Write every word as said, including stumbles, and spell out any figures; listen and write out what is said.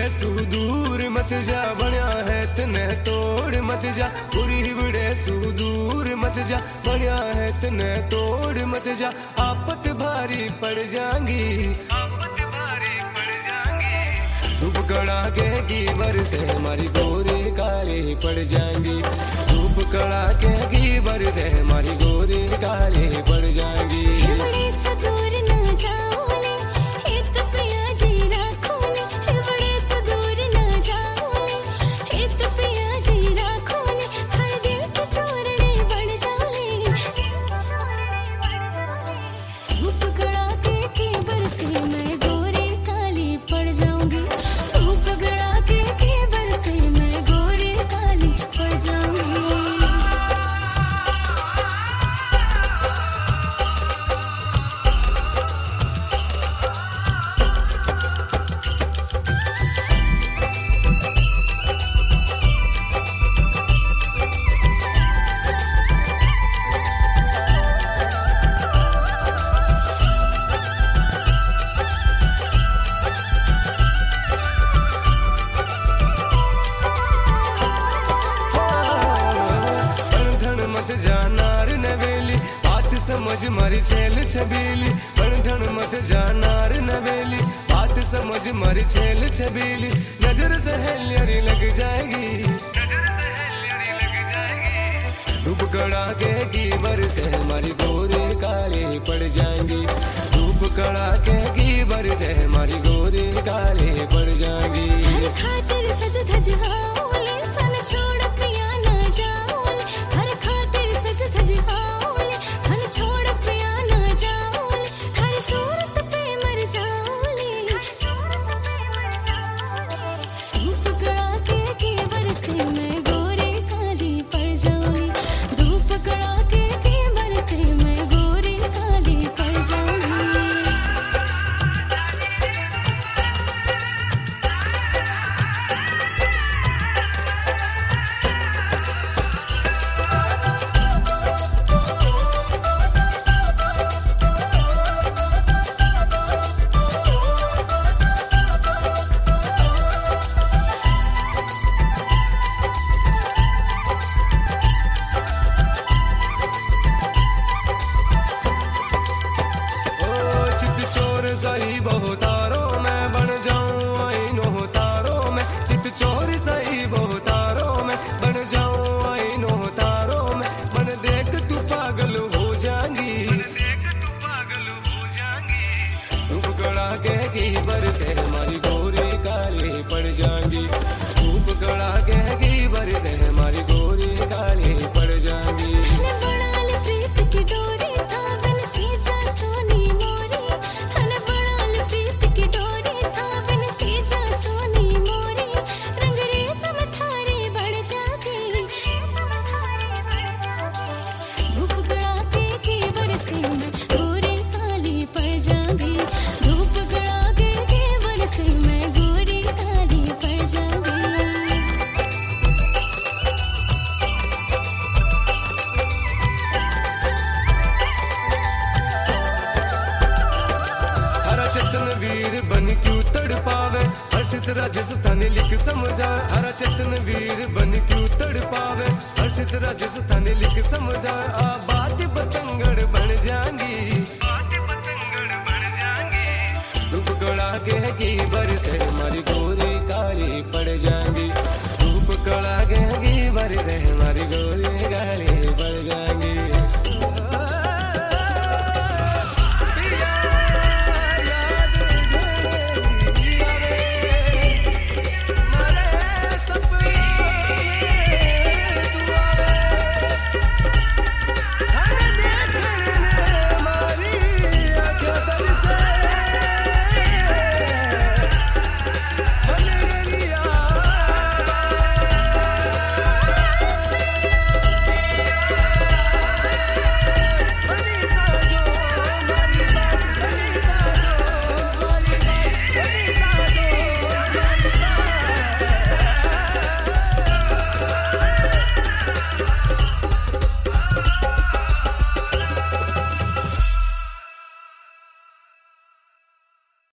सू दूर मत जा, बनया है तने तोड़ मत जा, पूरी बड़े सू दूर मत जा, बनया है तने तोड़ मत जा, आपत भारी पड़ जाएंगी, आपत भारी पड़ जाएंगी, धूप कड़ाके की बरसे हमारी गोरी काली पड़ जाएंगी, धूप कड़ाके की बरसे हमारी गोरी काली पड़ जाएंगी। बड़े सदूर न जाओ ले, हित पिया जी राखो ले, बड़े सदूर न जाओ ले, हित पिया जी राखो ले, हर दिल के चोरने बढ़ जाए, धूप कड़ाके की बरसे मैं गोरी काली पड़ जाऊंगी, धूप कड़ाके की बरसे मैं गोरी काली पड़ जाऊंगी। समझ मारी छेल छबीली, बन धन मत जानार नवेली, बात समझ मारी छेल छबीली, नजर से हेलियरी लग जाएगी, नजर से हेलियरी लग जाएगी, धूप कड़ाके की बरसे हमारी गोरी काली पड़ जाएंगी, धूप कड़ाके की बरसे हमारी गोरी काली पड़ जाएंगी। हर खातिर सज धज हाओले, तन छोड़ पिया ना जाओले, हर खातिर सज धज हाओले, तन छोड़ पिया ना जाओले, हर सूरत पे मर जाओले, धूप कड़ाके की बरसे मैं गोरी काली पड़ जाऊंगी, धूप कड़ाके की बरसे मैं गोरी काली पड़ जाऊंगी। सही बहुतारों में बन जाऊं आईनो तारों में, चित चोर सही बहुतारों में बन जाऊं आईनो तारों में, बन देख तू पागल हो जाएंगी, देख तू पागल हो जाएंगी, धूप कड़ाके की बरसे हमारी गोरी काली पड़ जाएंगी, धूप कड़ाके की बरसे हमारी गोरी काली पड़ जाएंगी। चेतन वीर बन क्यों तड़ पावे, हर्षित राजस्थानी लिख समझा, हरा चेतन वीर बन क्यों तड़ पावे, हर्षित राजस्थानी लिख समझा।